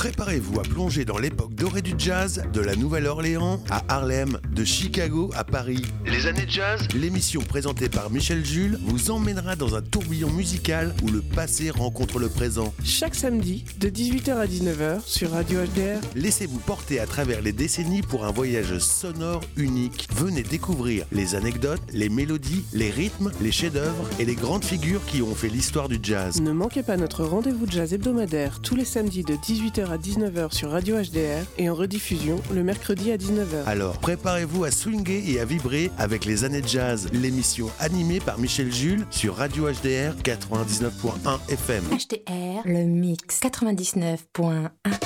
Préparez-vous à plonger dans l'époque dorée du jazz, de la Nouvelle-Orléans à Harlem, de Chicago à Paris. Les années jazz, l'émission présentée par Michel Jules vous emmènera dans un tourbillon musical où le passé rencontre le présent. Chaque samedi, de 18h à 19h sur Radio HDR. Laissez-vous porter à travers les décennies pour un voyage sonore unique. Venez découvrir les anecdotes, les mélodies, les rythmes, les chefs-d'œuvre et les grandes figures qui ont fait l'histoire du jazz. Ne manquez pas notre rendez-vous jazz hebdomadaire tous les samedis de 18h à 19h sur Radio HDR et en rediffusion le mercredi à 19h. Alors préparez-vous à swinguer et à vibrer avec les années jazz, l'émission animée par Michel Jules sur Radio HDR 99.1 FM. HDR, le mix 99.1.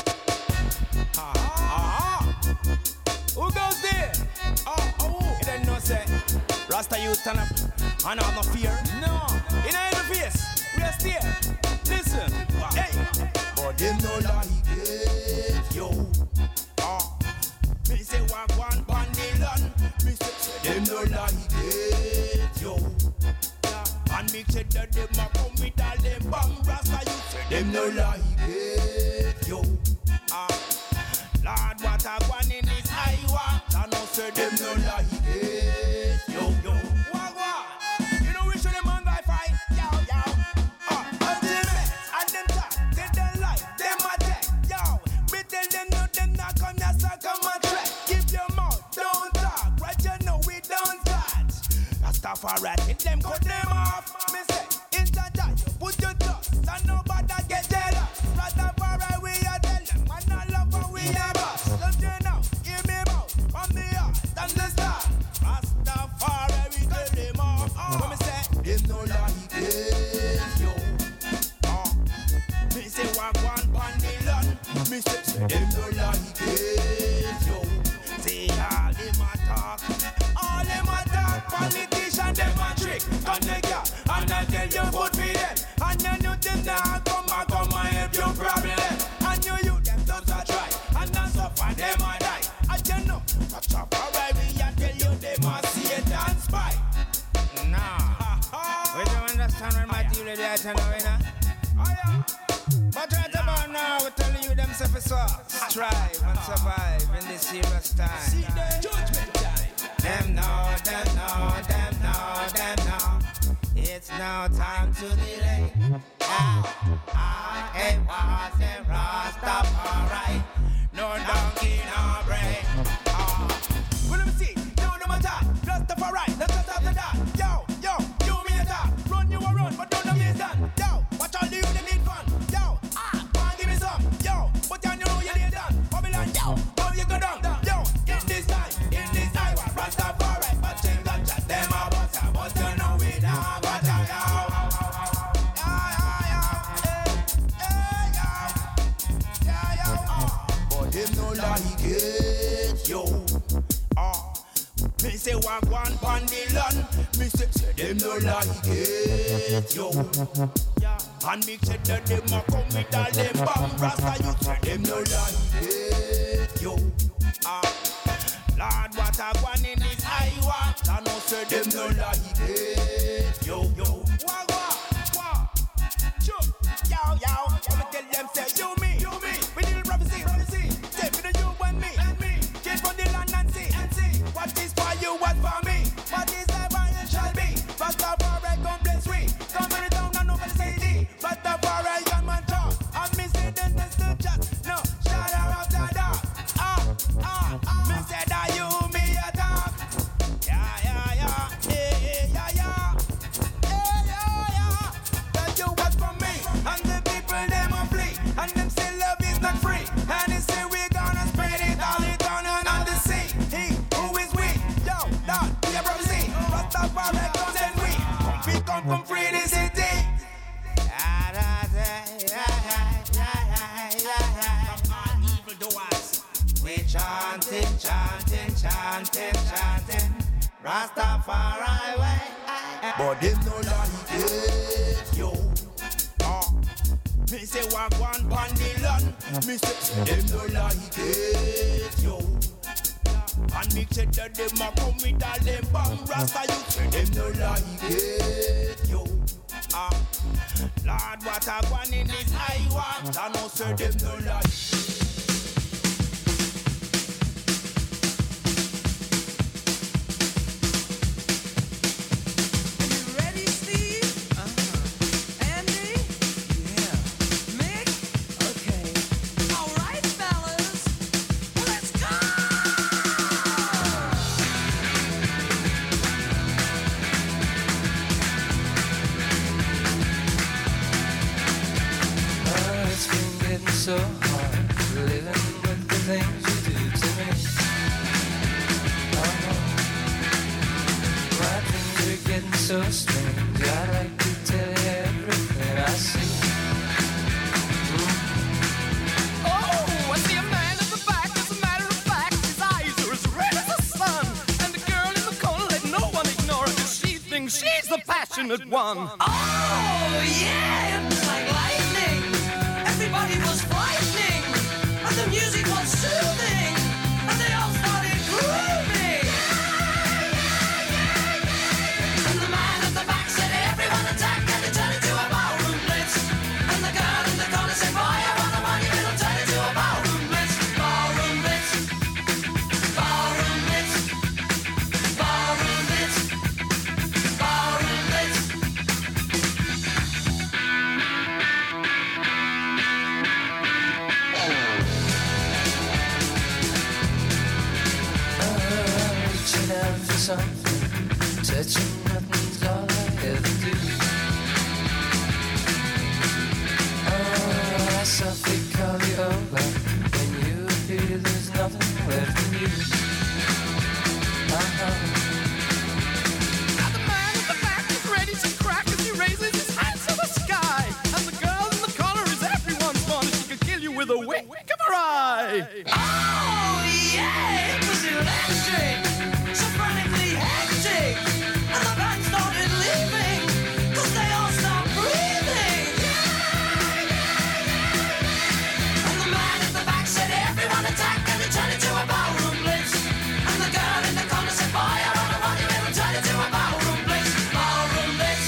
Who goes there? You don't know, say Rasta youth turn up and have no fear. No, in every face, we are still. Listen, hey, but them no like it, yo. Me say one pandilon. Me say them no like it, yo. And me say that them a come with all them bomb. Rasta youth say them no like it, yo. Lord, what a one in this highway. I know say them no like it, yo. Wagwa, you know we show them on guy fight, yo. Ultimate, and them talk, they don't like, them attack, yo. We tell them no, them not come here, so come and track. Keep your mouth, don't talk, right you know we don't touch. Rastafari, hit them, cut them off. Me say, it's a die, put your dust, and nobody get jealous. Rastafari, we are tell them, and I love what we are boss. Don't you know, give me mouth, from the heart, and the star. Rastafari, we tell them off. What me say, them no like it, yo. Me say, one pandilon. Me say, them no like it, yo. See, all them attack, politician, them a trick. And they got, and I tell you, vote for them. And you know them now come and help your problem. And you them don't try, and then suffer, them a die. And you know, watch out for where we a tell you, them a see it and spy. Nah, we don't understand what material they are telling you, nah? But right about now, we're telling you them strive and survive in this serious time. See the judgment time. Them know. It's now time to delay. I was a Rastafari. No donkey, no break. Well, let me see. No matter. Rastafari. Let's just after that. Yo, you me a talk. Run you a run, but don't have me done. Yo, watch all you they need fun. Yo, come on, give me some. Yo, but you know you need done. Babylon, yo, how you go down? Yo, in this time, Rastafari. But them got shot, them a bust out. But you know we down, but yo. But them no like it, yo. Me say one pandilon. Me say them no like it, yo. And me say that them a come with all them bomb. Rasta you say them no like it, yo. Lord, what a one in this highway. I know say them no like it, yo. Wah. Sure. Yo. Let me tell them say you me. We need prophecy. Say for the you and me. Change from the land and see. What is for you, what for me? What is ever it shall be. Rastafari come bless we. Come to the town and nobody say thee. Rastafari young man talk. And me say them that's the chat. No, shout out to that. Me say that you me a talk. Yeah. That you was from me. And the people them a flee. And them say love is not free. And they say we gonna spread it all it down and on the sea. He who is we? Yo, Lord, we are prophecy. Rastafari comes and we come free the city. From all evildoers, we chanting. Rastafari way. But them no like it, yo. Me say one pandilon. Me say them no like it, yo. And me say that them a come with all them bomb. Rasta you say them no like it, yo. Lord, what I want in this high walk, I know say them no like. So hard living with the things you do to me. Oh, my things are getting so strange. I'd like to tell you everything I see. Oh, I see a man at the back. As a matter of fact, his eyes are as red as the sun. And the girl in the corner, let no one ignore her, 'cause she thinks she's the passionate one. Oh, yeah, it was like lightning. Everybody was frightening, and the music was soothing, and they all started grooving. And the man at the back said, everyone attack, and they turned into a ballroom blitz. And the girl in the corner said, boy, I want the money, it'll turn into a ballroom blitz. Ballroom blitz, ballroom blitz, ballroom blitz, ballroom blitz. Reaching out for something, touching nothing's all I ever do. Oh, I softly call you over. When you appear, there's nothing left in you. Now the man at the back is ready to crack as he raises his hands to the sky. And the girl in the corner is everyone's fun. She could kill you with a wink of her eye. Oh, yeah, it was electric, so frantically hectic. And the band started leaving, 'cause they all stopped breathing. And the man at the back said, everyone attack, and they turned into a ballroom blitz. And the girl in the corner said, boy, I don't know what you will turn into a ballroom blitz. Ballroom blitz.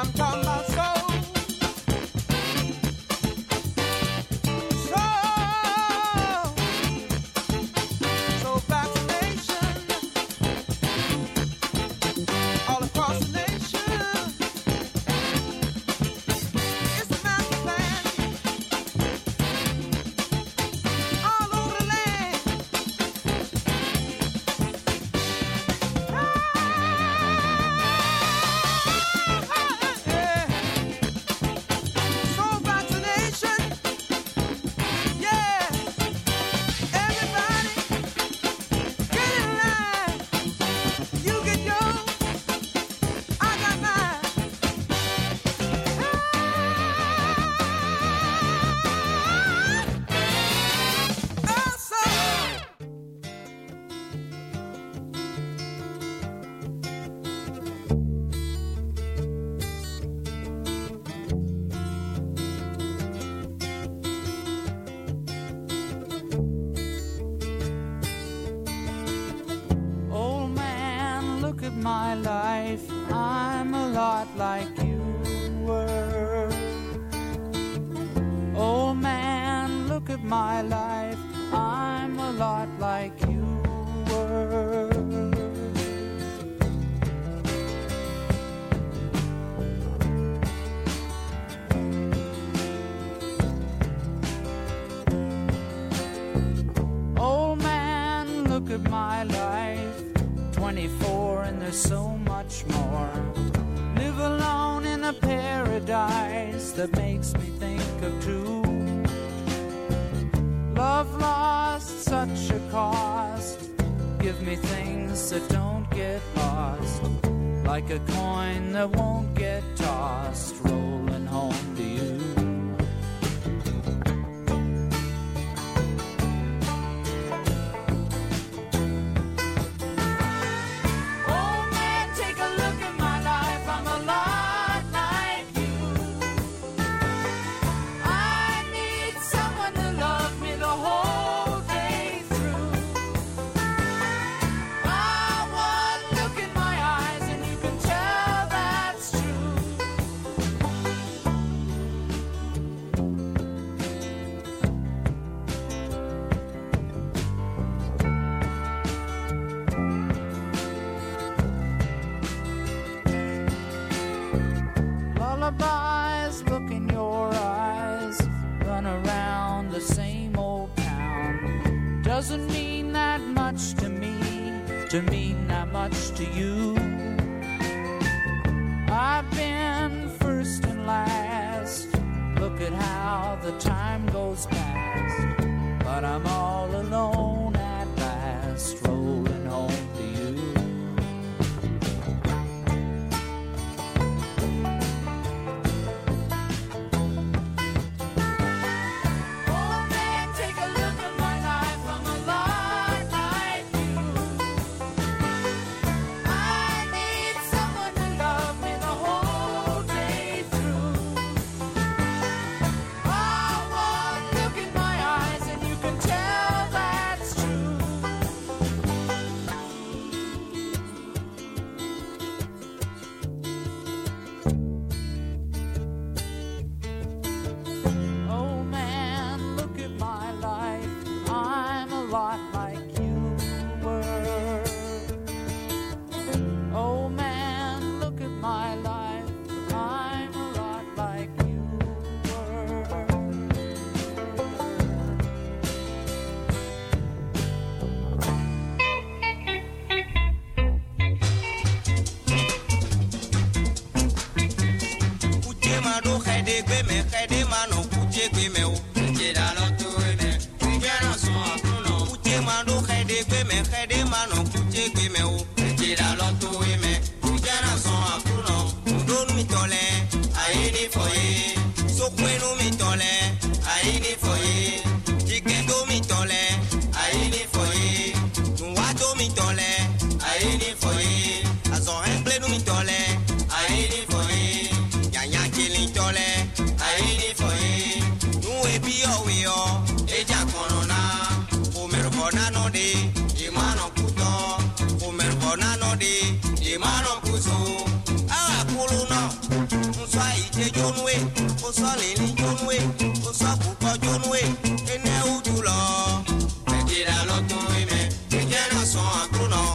I'm talking about soul. Soul vaccination all across the nation. It's a master plan all over the land. Soul vaccination, yeah. Everybody, get in line. You get yours, I got mine. Oh, soul. Old man, look at my life. I'm a lot like you were. Old man, look at my life. I'm a lot like you were. Old man, look at my life. 24 and there's so much more. Live alone in a paradise that makes me think of two. Love lost, such a cost. Give me things that don't get lost. Like a coin that won't get tossed. Rolling home to you. Old man, take a look at my life. I'm a lot like you. I need someone to love me the whole day through. One look in my eyes and you can tell that's true. Lullabies, look in your eyes. Run around the same old town. Doesn't mean that much to me, to mean that much to you. I've been first and last. Look at how the time goes past. But I'm all alone at last, rolling home to you. Old man, take a look at my life. I'm a lot like you. I need someone to love me the whole day through. One look in my eyes and you can tell that's true. Oh man, look at my life. I'm a lot like you were. Oh man, look at my life. I'm a lot like you were. Kuche mano khede gbe me khede mano kuche gbe me o kuche da lo to ene kuche na so akuno kuche mano khede gbe me khede mano kuche gbe me o kuche da lo to ene kuche na so akuno don mi tole ai ni foye so kwenu mi tole ai ni foye jikendo mi tole ai ni foye nuwato mi tole ai ni foye aso emblenu mi tole ai ni foye yanya kili tole ai ni foye nuwe bi owe o eja korona o merbo na no de imano kuto o merbo na no de imano kuso awa kulu no sọ̀lì ní jónúwé kó sọ́ọ̀kù kọ́ jónúwé ẹnẹ́ ojú lọ. Nàìjíríà lọ́tún ìmẹ̀ ìjẹ́ náà sọ àkúrò náà.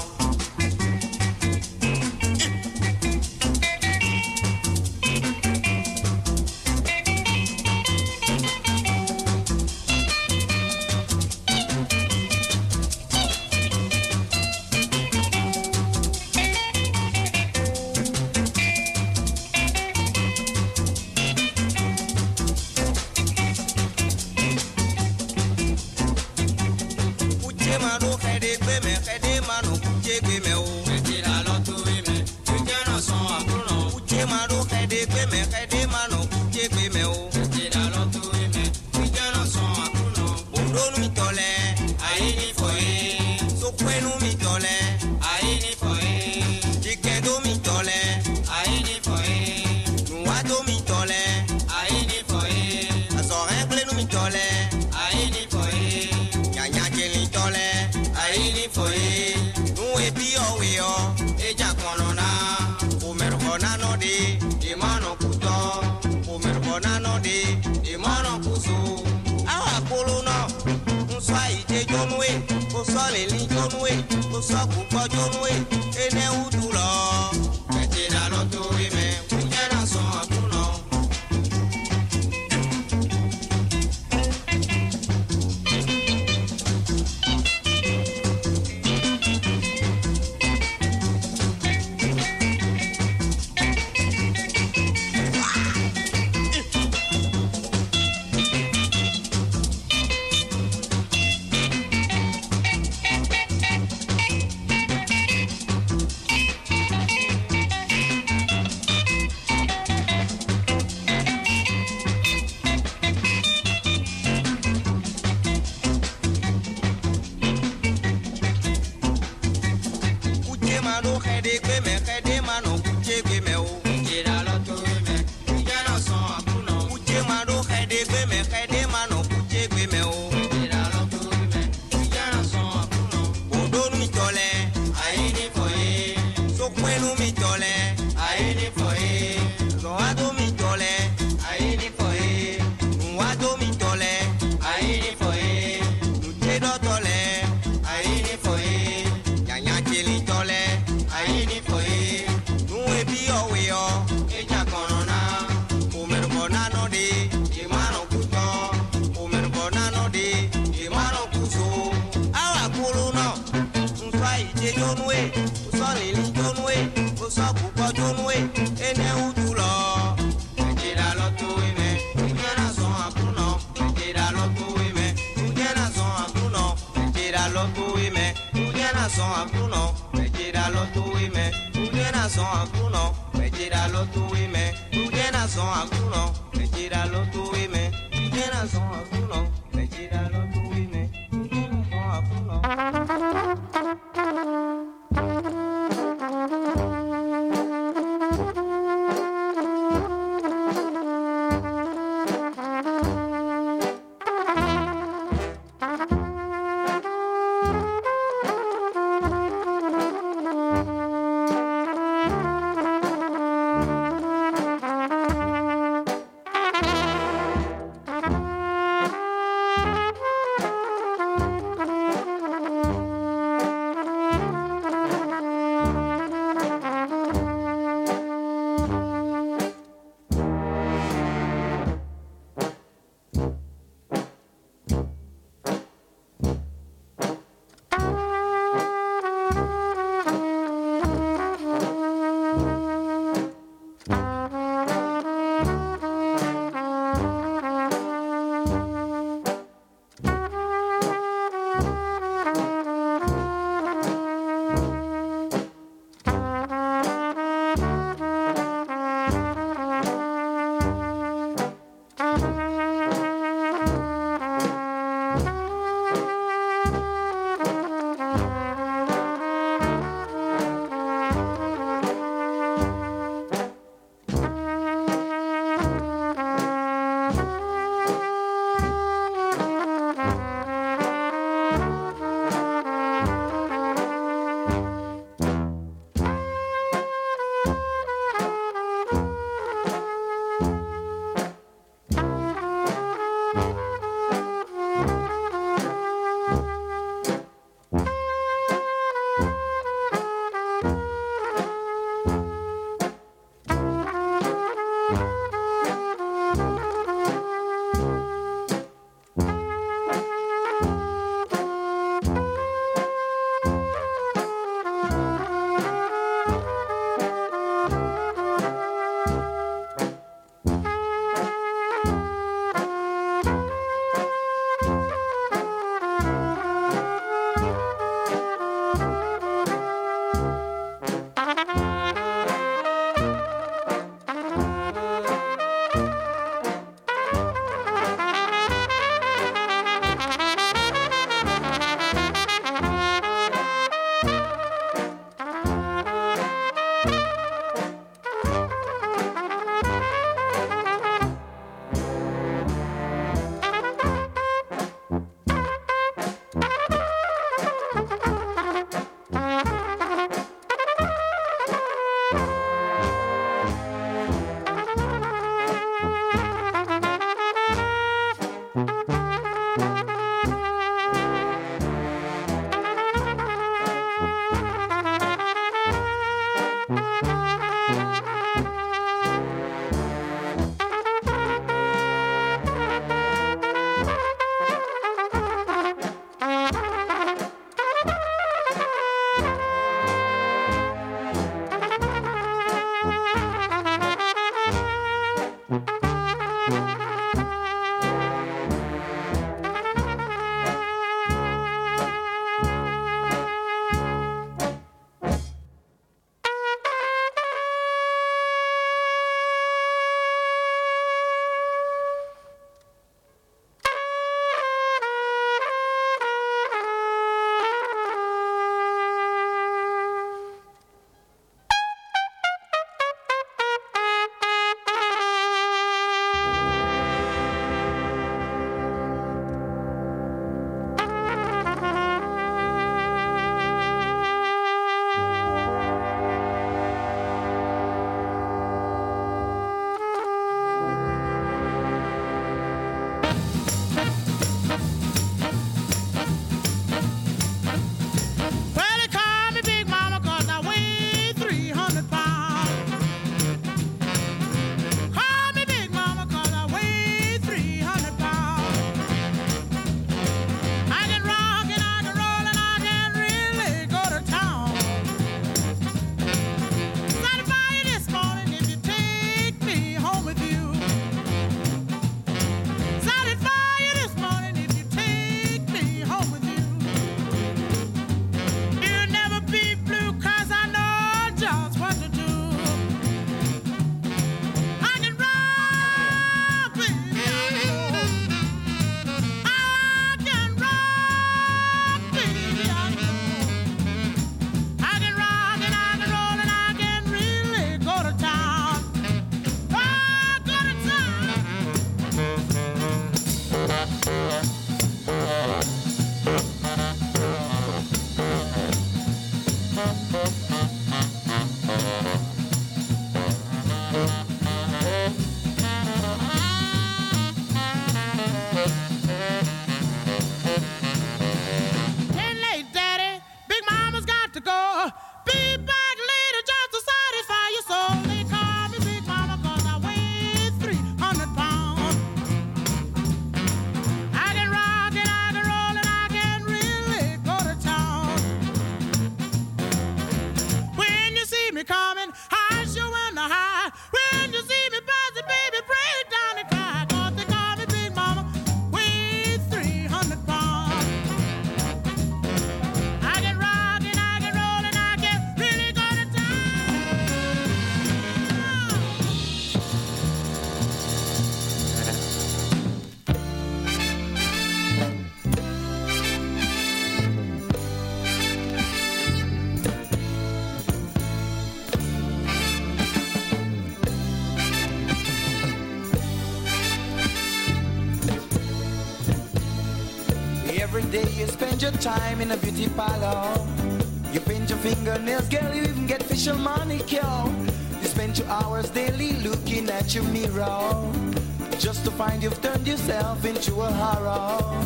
Every day you spend your time in a beauty parlor. You paint your fingernails, girl, you even get facial manicure. You spend 2 hours daily looking at your mirror, just to find you've turned yourself into a horror.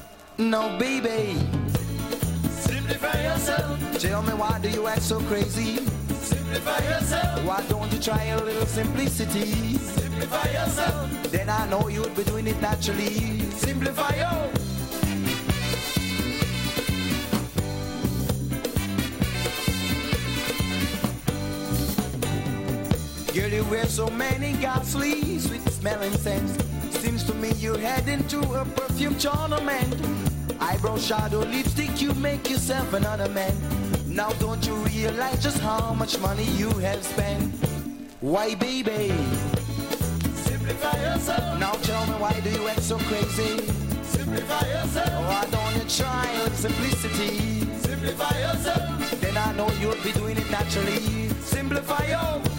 No, baby, simplify yourself. Tell me, why do you act so crazy? Simplify yourself. Why don't you try a little simplicity? Simplify yourself. Then I know you'll be doing it naturally. Simplify yourself. Girl, you wear so many ghastly, sweet smelling scents. Seems to me you're heading to a perfume tournament. Eyebrow shadow, lipstick, you make yourself an ornament. Now don't you realize just how much money you have spent? Why, baby? Simplify yourself. Now tell me, why do you act so crazy? Simplify yourself. Why don't you try with simplicity? Simplify yourself. Then I know you'll be doing it naturally. Simplify yourself.